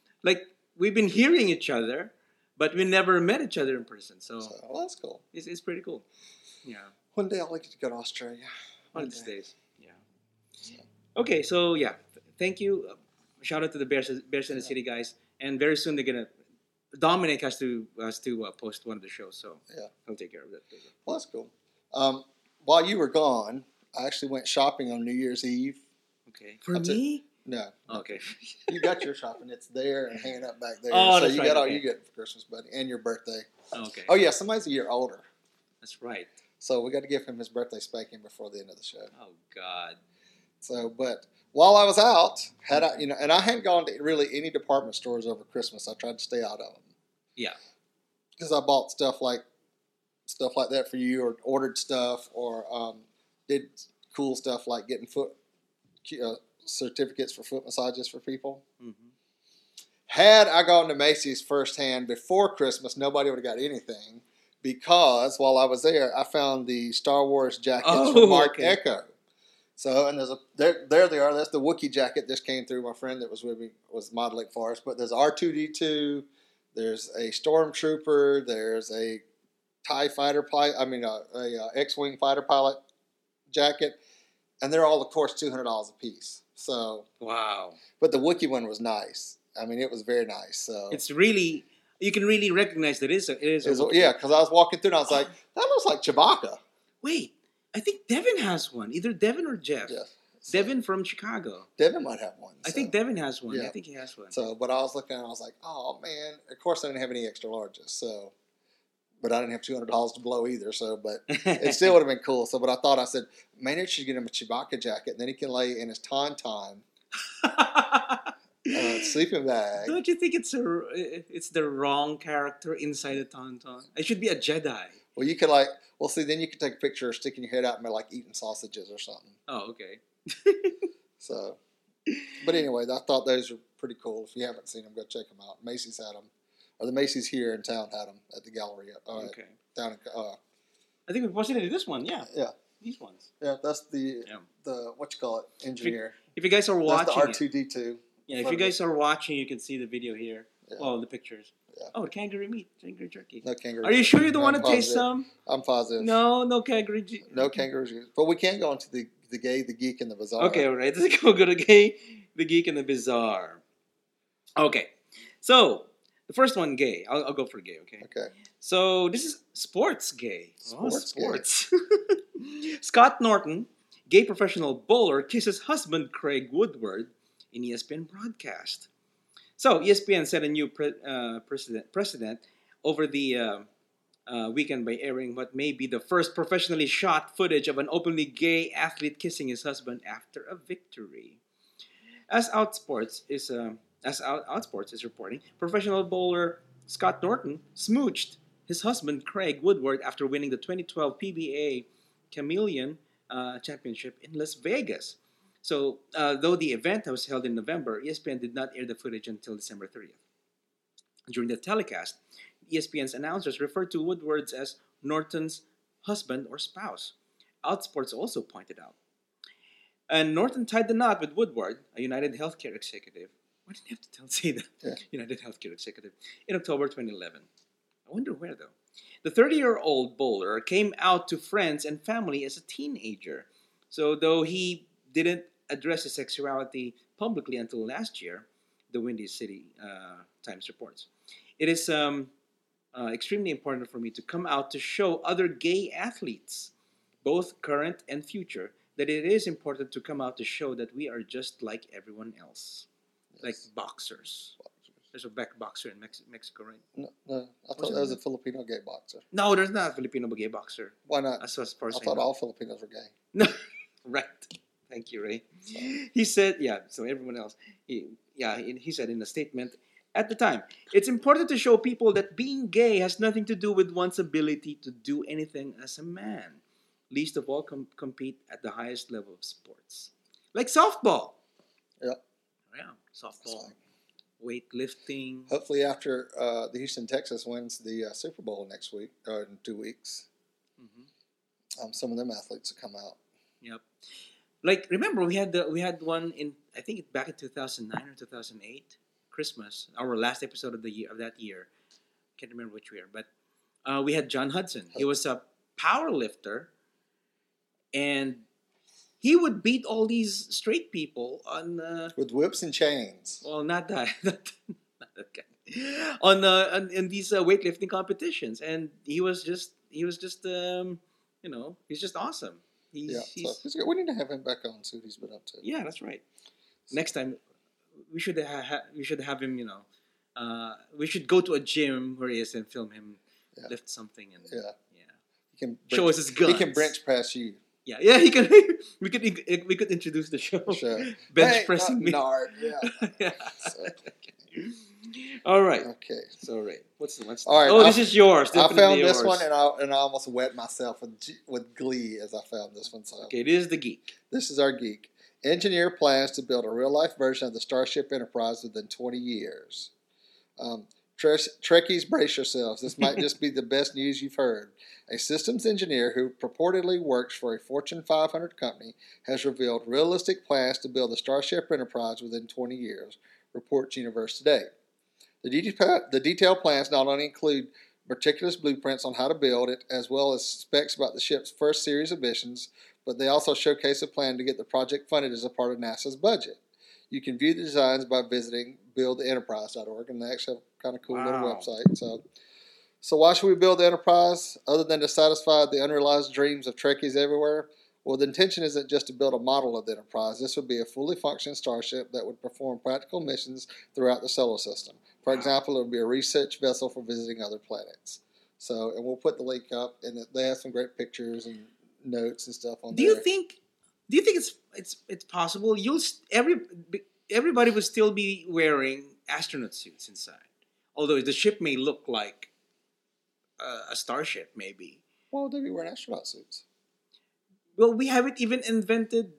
we've been hearing each other, but we never met each other in person. So Well, that's cool. it's pretty cool. Yeah. One day I'll like to go to Australia. One of these day. days. Yeah. Okay, so yeah, thank you. Shout out to the Bears in the City guys, and very soon they're gonna. Dominic has to post one of the shows, so Yeah. he'll take care of that. Well, that's cool. While you were gone, I actually went shopping on New Year's Eve. Okay. For That's it. me? No, Okay. you got your shopping. It's there and hanging up back there. Oh, so that's you right, got all okay. you get for Christmas, buddy, and your birthday. Okay. Oh yeah, somebody's a year older, That's right. so we got to give him his birthday spanking before the end of the show. Oh God. So, but while I was out, and I hadn't gone to really any department stores over Christmas. I tried to stay out of them. Yeah. Because I bought stuff like that for you, or ordered stuff, or did cool stuff like getting foot certificates for foot massages for people. Mm-hmm. Had I gone to Macy's firsthand before Christmas, nobody would have got anything, because while I was there, I found the Star Wars jackets from Mark okay. Echo. So, and there they are. That's the Wookiee jacket. This came through. My friend that was with me was modeling for us. But there's R2D2. There's a Stormtrooper. There's a TIE fighter pilot. A X-wing fighter pilot jacket, and they're all, of course, $200 a piece. So, Wow. but the Wookiee one was nice. I mean, it was very nice. So It's really you can really recognize that it is a Wookiee. yeah, because I was walking through and I was like, that looks like Chewbacca. Wait, I think Devin has one. Either Devin or Jeff. Yeah. Devin from Chicago. Devin might have one. I so. think Devin has one. Yeah. I think he has one. So, but I was looking and I was like, oh man. Of course, I didn't have any extra larges. So, but I didn't have $200 to blow either. So, but it still would have been cool. So, but I said, maybe I should get him a Chewbacca jacket, and then he can lay in his Tauntaun sleeping bag. Don't you think it's the wrong character inside a Tauntaun? It should be a Jedi. Well, you could see, then you could take a picture of sticking your head out and be like eating sausages or something. Oh, okay. So, but anyway, I thought those were pretty cool. If you haven't seen them, go check them out. Macy's had them, or the Macy's here in town had them at the gallery. Okay. Down in, I think we posted this one. Yeah. yeah, These ones. yeah. That's the Yeah. what you call it, engineer. If you guys are watching, That's the R2D2. yeah. If you guys are watching, you can see the video here. Yeah. Oh, the pictures. Yeah. Oh, kangaroo meat, kangaroo jerky. No kangaroo. Are you sure you don't I'm want to taste positive. some? I'm positive. No kangaroo. No kangaroos. But we can go into the gay, the geek, and the bizarre. Okay, all right. Let's go to the geek, and the bizarre. Okay, so the first one, gay. I'll go for gay. Okay. Okay. So this is sports gay. Sports gay. Sports. Scott Norton, gay professional bowler, kisses husband Craig Woodward in ESPN broadcast. So ESPN set a new precedent over the weekend by airing what may be the first professionally shot footage of an openly gay athlete kissing his husband after a victory. As Outsports is reporting, professional bowler Scott Norton smooched his husband Craig Woodward after winning the 2012 PBA Chameleon Championship in Las Vegas. So, though the event was held in November, ESPN did not air the footage until December 30th. During the telecast, ESPN's announcers referred to Woodward as Norton's husband or spouse. Outsports also pointed out. And Norton tied the knot with Woodward, a United Healthcare executive. Why didn't you have to say that? Yeah. United Healthcare executive. In October 2011. I wonder where, though. The 30-year-old bowler came out to friends and family as a teenager. So though he didn't address his sexuality publicly until last year, the Windy City Times reports. It is extremely important for me to come out to show other gay athletes, both current and future, that it is important to come out to show that we are just like everyone else. Like boxers. There's a boxer in Mexico, right? No, I thought that was a Filipino gay boxer. No, there's not a Filipino gay boxer. Why not? As far as I thought know. all Filipinos were gay. No, right. Thank you, Ray. He said, so everyone else, he said in a statement at the time, it's important to show people that being gay has nothing to do with one's ability to do anything as a man, least of all compete at the highest level of sports. Like softball. Yeah. Yeah, softball. Weightlifting. Hopefully after the Houston Texas wins the Super Bowl next week, or in 2 weeks, some of them athletes will come out. Yep. Like, remember we had one in, I think back in 2009 or 2008, Christmas, our last episode of that year. Can't remember which year, but we had John Hudson. He was a power lifter, and he would beat all these straight people on with whips and chains. Well, not that, not that guy. On in these weightlifting competitions, and he was just he's just awesome. He's good. We need to have him back on, see what he's been up to. Yeah, that's right. Next time, we should have him. We should go to a gym where he is and film him lift something and He can show us his guns. He can bench press you. Yeah, he can. we could introduce the show. Sure. Bench pressing me. Nard, yeah. All right. Okay. So Ray, what's the next? All right. Oh, this is yours. I found this yours. one and I almost wet myself with glee as I found this one. So okay, it is the geek. This is our geek. Engineer plans to build a real life version of the Starship Enterprise within 20 years. Trekkies, brace yourselves. This might just be the best news you've heard. A systems engineer who purportedly works for a Fortune 500 company has revealed realistic plans to build the Starship Enterprise within 20 years, reports Universe Today. The detailed plans not only include meticulous blueprints on how to build it, as well as specs about the ship's first series of missions, but they also showcase a plan to get the project funded as a part of NASA's budget. You can view the designs by visiting buildtheenterprise.org, and they actually have a kind of cool little website. So why should we build the Enterprise other than to satisfy the unrealized dreams of Trekkies everywhere? Well, the intention isn't just to build a model of the Enterprise. This would be a fully functioning starship that would perform practical missions throughout the solar system. For example, it would be a research vessel for visiting other planets. So, and we'll put the link up, and they have some great pictures and notes and stuff on there. Do you think it's possible? Everybody would still be wearing astronaut suits inside, although the ship may look like a starship, maybe. Well, they'd be wearing astronaut suits. Well, we haven't even invented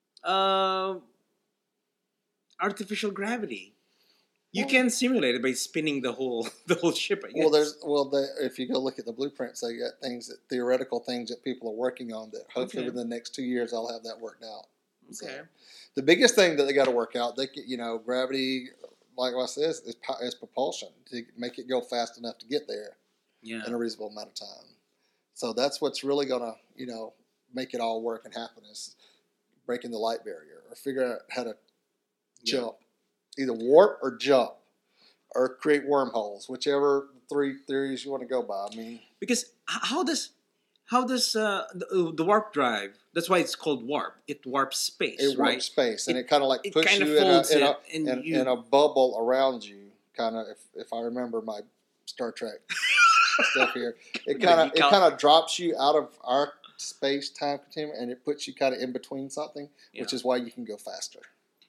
artificial gravity. You can simulate it by spinning the whole ship. I guess. If you go look at the blueprints, they got theoretical things that people are working on that hopefully within the next 2 years I'll have that worked out. Okay. So, the biggest thing that they got to work out, gravity, like I said, is propulsion to make it go fast enough to get there in a reasonable amount of time. So that's what's really gonna make it all work and happen is breaking the light barrier or figure out how to jump. Either warp or jump or create wormholes, whichever three theories you want to go by. I mean, because how does the warp drive? That's why it's called warp. It warps space, it right? warps space, and it kind of like puts kind of you folds in a bubble around you. Kind of, if I remember my Star Trek stuff here, it kind of drops you out of our space time continuum, and it puts you kind of in between something, which is why you can go faster.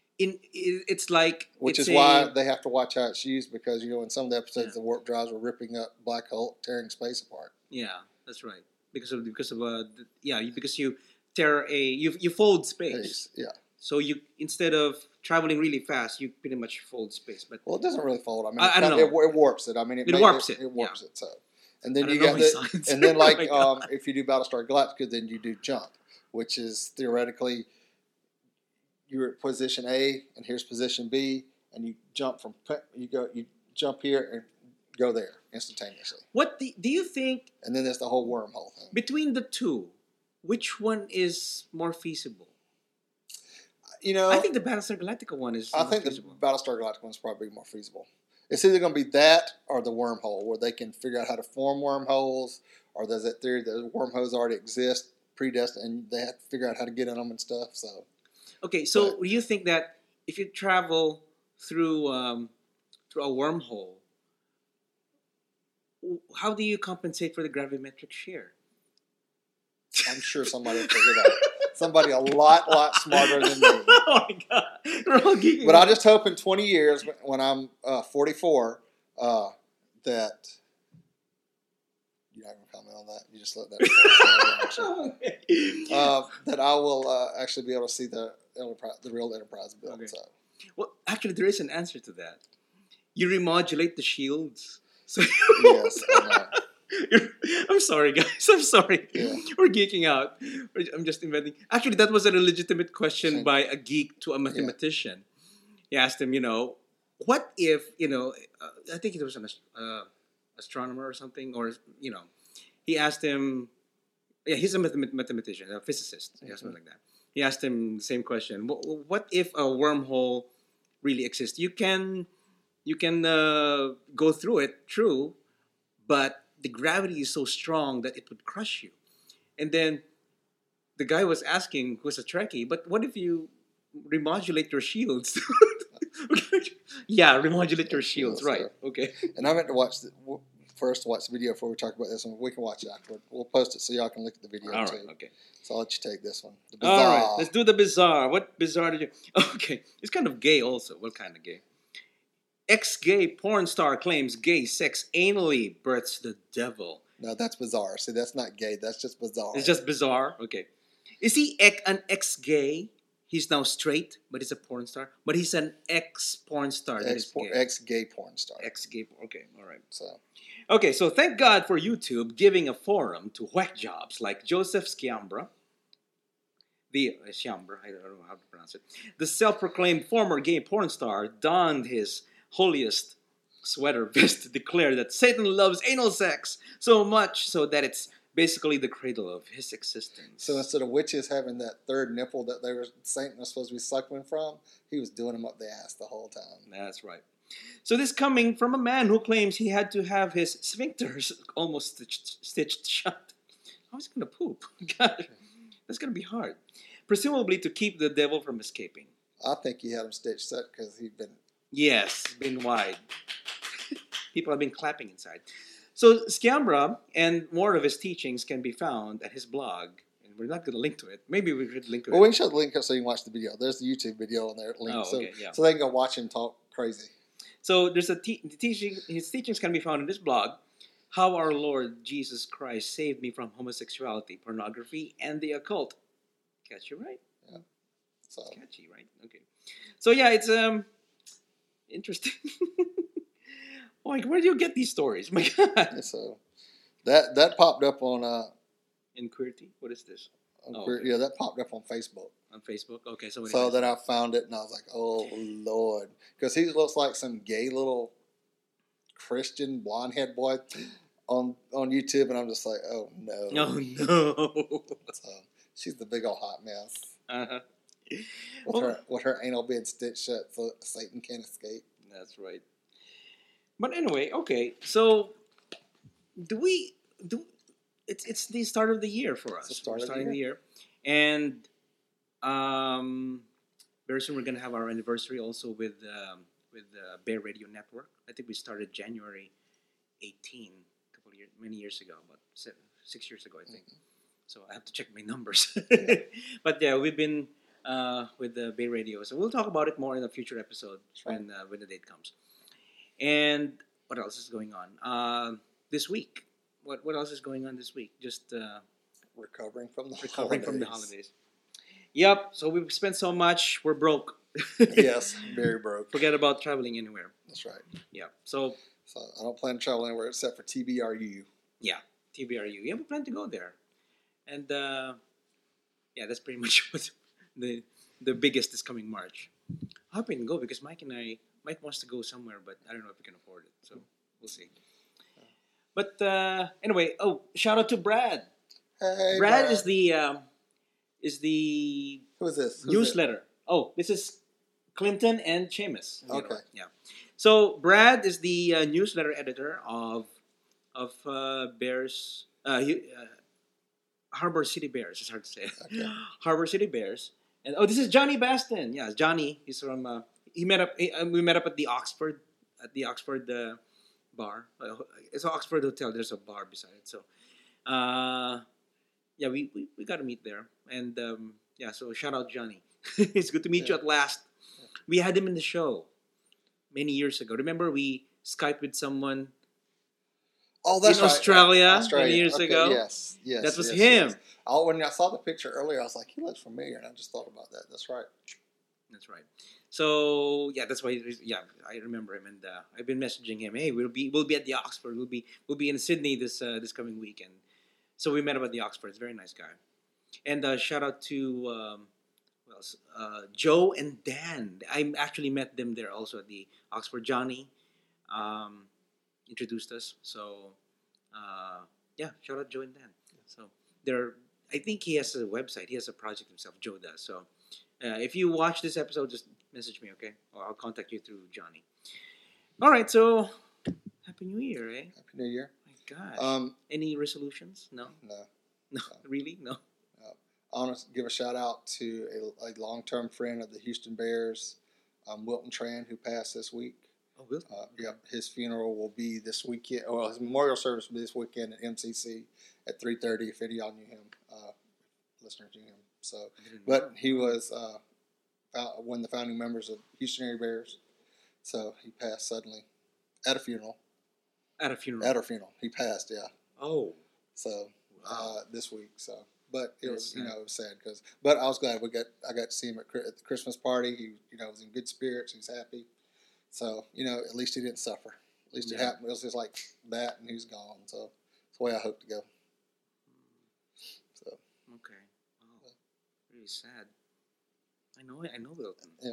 Which is why they have to watch how it's used because in some of the episodes the warp drives were ripping up black hole, tearing space apart. Yeah, that's right. Because you tear you fold space. Yeah. So you instead of traveling really fast, you pretty much fold space. But it doesn't really fold. I mean, I don't know. It warps it. I mean, it warps it. It warps it. So, and then you got and then if you do Battlestar Galactica, then you do jump, which is theoretically. You're at position A, and here's position B, and you jump you jump here and go there instantaneously. What do you think And then there's the whole wormhole thing. between the two? Which one is more feasible? You know, I think the Battlestar Galactica one is I more think feasible. the Battlestar Galactica one's probably more feasible. It's either going to be that or the wormhole, where they can figure out how to form wormholes, or there's that theory that wormholes already exist, predestined, and they have to figure out how to get in them and stuff. So Okay, so But- do you think that if you travel through through a wormhole, how do you compensate for the gravimetric shear? I'm sure somebody will figure it out. Somebody a lot smarter than me. Oh my god, we're all geeking But I out. just hope in 20 years, when I'm 44, that you're not going to comment on that. You just let that. That I will actually be able to see the real Enterprise build. Okay. So. Well, actually, there is an answer to that. You remodulate the shields. So Yes, I know. I'm sorry, guys. I'm sorry. Yeah. We're geeking out. I'm just inventing. Actually, that was a legitimate question Same. by a geek to a mathematician. He asked him, what if, I think it was an astronomer or something, or, he asked him, he's a mathematician, a physicist, something like that. He asked him the same question. What if a wormhole really exists? You can go through it, true, but the gravity is so strong that it would crush you. And then the guy was asking, who's a Trekkie, but what if you remodulate your shields? Yeah, remodulate your shields, Yes, right? sir. Okay. And I meant to watch first watch the video before we talk about this one. We can watch it afterward. We'll post it so y'all can look at the video All too. right. Okay. So I'll let you take this one. The All right. bizarre. Let's do the bizarre. What bizarre did you? Okay. It's kind of gay also. What kind of gay? Ex-gay porn star claims gay sex anally births the devil. No, that's bizarre. See, that's not gay. That's just bizarre. It's just bizarre. Okay. Is he an ex-gay? He's now straight, but he's a porn star. But he's an ex-porn star. That is gay. ex-gay porn star. Ex-gay. Okay. All right. So Okay, so thank God for YouTube giving a forum to whack jobs like Joseph Sciambra, Sciambra, I don't know how to pronounce it. The self-proclaimed former gay porn star donned his holiest sweater vest to declare that Satan loves anal sex so much so that it's basically the cradle of his existence. So instead of witches having that third nipple that Satan was supposed to be suckling from, he was doing them up the ass the whole time. That's right. So this coming from a man who claims he had to have his sphincters almost stitched shut. How is he going to poop? God, that's going to be hard. Presumably to keep the devil from escaping. I think he had him stitched shut because he'd been. Yes, been wide. People have been clapping inside. So Sciambra and more of his teachings can be found at his blog. And we're not going to link to it. Maybe we could link to Well, it. we can show the link up so you can watch the video. There's the YouTube video on there link, Oh, okay, yeah. so they can go watch him talk crazy. So there's his teachings can be found in this blog. How our Lord Jesus Christ saved me from homosexuality, pornography, and the occult. Catchy, right? So Catchy, right? Okay. So yeah, it's interesting. Like, where do you get these stories? My God. so that popped up on In QWERTY? What is this? Oh, queer- okay. yeah, that popped up on Facebook. On Facebook? Okay, somebody So has- then I found it and I was like, oh Lord, because he looks like some gay little Christian blonde head boy on YouTube, and I'm just like, oh no. Oh, no. So she's the big old hot mess Uh-huh. with her anal being stitched shut so Satan can't escape. That's right. But anyway, okay. So, it's the start of the year for us. It's the start We're of the starting the year, and very soon we're gonna have our anniversary also with Bear Radio Network. I think we started January 18, many years ago, about 6 years ago, I think. So I have to check my numbers. But yeah, we've been with the Bay Radio, so we'll talk about it more in a future episode when the date comes. And what else is going on this week? What else is going on this week? Just Recovering from the recovering from the holidays. Yep. So we've spent so much, we're broke. Yes, very broke. Forget about traveling anywhere. That's right. Yeah. So So I don't plan to travel anywhere except for TBRU. yeah, TBRU. Yeah, we plan to go there, and yeah, that's pretty much what the biggest is coming March. I hope we can go because Mike wants to go somewhere, but I don't know if we can afford it. So we'll see. But anyway, shout out to Brad. Hey, Brad is the Who is this? Who's newsletter. Oh, this is Clinton and Seamus. Okay. Yeah. So Brad is the newsletter editor of Bears. Harbor City Bears. It's hard to say. Okay. Harbor City Bears. And this is Johnny Baston. Yeah, Johnny. He's from. We met up at the Oxford bar. It's an Oxford hotel. There's a bar beside it. So, yeah, we got to meet there. And yeah, so shout out Johnny. It's good to meet you at last. We had him in the show many years ago. Remember we Skyped with someone that's in right. Australia many years ago? Yes. That was yes, him. yes. When I saw the picture earlier, I was like, he looks familiar, and I just thought about that. That's right. That's right. So yeah, that's why. Yeah, I remember him, and I've been messaging him. Hey, we'll be at the Oxford. We'll be in Sydney this coming weekend. So we met him at the Oxford. He's a very nice guy. And shout out to Joe and Dan. I actually met them there also at the Oxford. Johnny introduced us. So yeah, shout out Joe and Dan. So I think he has a website. He has a project himself. Joe does. So if you watch this episode, just message me, okay? Or I'll contact you through Johnny. All right. So Happy New Year, eh? Happy New Year. My gosh. Any resolutions? No. No. Really? No. I want to give a shout out to a long-term friend of the Houston Bears, Wilton Tran, who passed this week. Oh, Wilton. Yep, his funeral will be this weekend. Well, his memorial service will be this weekend at MCC at 3:30. If any of y'all knew him, listeners knew him. So, but he was one of the founding members of Houston Area Bears. So he passed suddenly at a funeral. At a funeral. At a funeral, he passed. Yeah. Oh. So this week. So. But it was, sad. It was sad but I was glad I got to see him at the Christmas party. He, was in good spirits. He was happy. So, at least he didn't suffer. At least it happened. It was just like that, and he was gone. So that's the way I hope to go. So. Okay. Oh, really sad. I know Wilton. Yeah.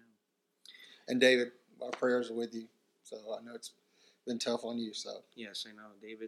And David, our prayers are with you. So I know it's been tough on you. So. Yes, I know, David.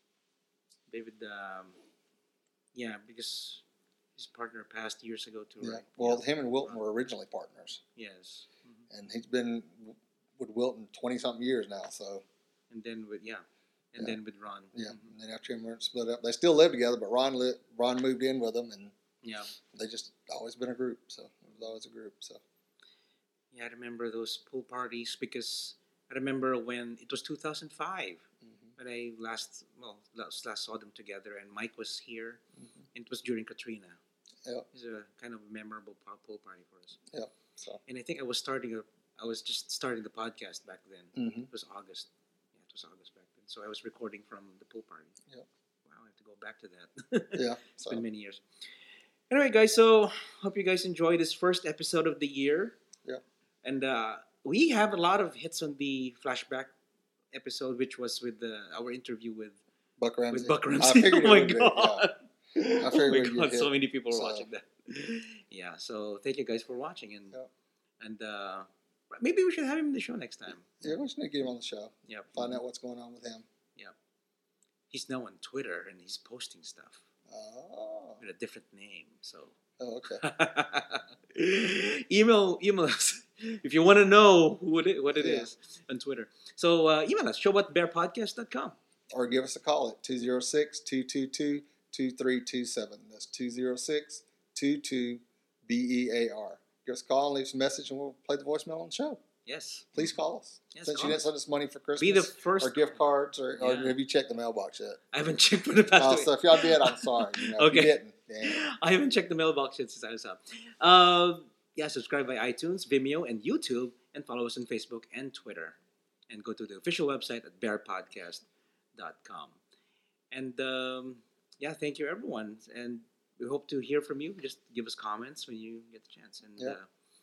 Yeah, because his partner passed years ago too, right? Well, him and Wilton were originally partners. Yes. Mm-hmm. And he's been with Wilton 20-something years now, so. And then with then with Ron. Yeah, Mm-hmm. and then after him, we're split up. They still live together, but Ron moved in with them, and they just always been a group, so it was always a group, so. Yeah, I remember those pool parties because I remember when it was 2005. When I last saw them together, and Mike was here, and it was during Katrina. Yeah, it was a kind of memorable pool party for us. Yeah, so. And I think I was just starting the podcast back then. It was August. Yeah, it was August back then. So I was recording from the pool party. Yeah. Wow, I have to go back to that. Yeah, it's been many years. Anyway, guys, so hope you guys enjoy this first episode of the year. Yeah. And we have a lot of hits on the flashback episode, which was with our interview with Buck Ramsey. With Buck Ramsey. I figured oh my god! I figured oh my god! So many people were watching that. Yeah. So thank you guys for watching, and maybe we should have him in the show next time. Yeah, we should get him on the show. Yeah. Find out what's going on with him. Yeah. He's now on Twitter and he's posting stuff. Oh. With a different name. So. Oh, okay. email us if you want to know what it is on Twitter. So email us, show@bearpodcast.com. Or give us a call at 206-222-2327. That's 206-22-BEAR. Give us a call and leave us a message, and we'll play the voicemail on the show. Yes. Please call us. Yes, Since you didn't send us money for Christmas. Be the first. Or gift cards, or have you checked the mailbox yet? I haven't checked for the past week. So if y'all did, I'm sorry. Okay. If you didn't, damn. I haven't checked the mailbox yet since I was up. Subscribe by iTunes, Vimeo, and YouTube, and follow us on Facebook and Twitter. And go to the official website at bearpodcast.com. And thank you everyone. And we hope to hear from you. Just give us comments when you get the chance. And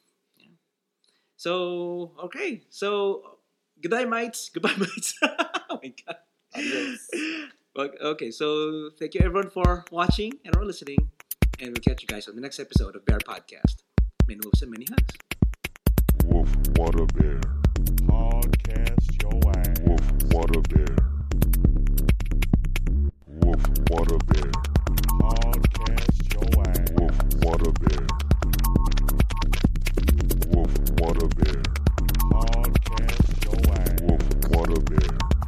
So, okay. So, goodbye, mates. Goodbye, mates. Oh my God. Adios. Okay, so thank you everyone for watching and or listening. And we'll catch you guys on the next episode of Bear Podcast. Many wolves and many hugs. Woof, what a bear. Podcast your ass. Woof, what a bear. Wolf Water Bear. Podcast your ass. Wolf Water Bear. Wolf Water Bear. Podcast your ass. Wolf Water Bear.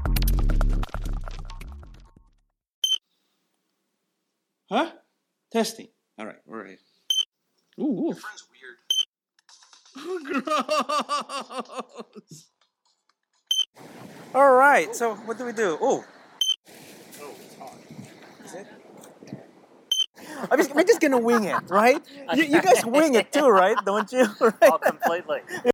Huh? Testing. All right, we're ready. Ooh, wolf. Friend's weird. Gross. All right. So what do we do? Oh, is it? I'm just gonna wing it, right? You guys wing it too, right? Don't you? Right? Oh, completely.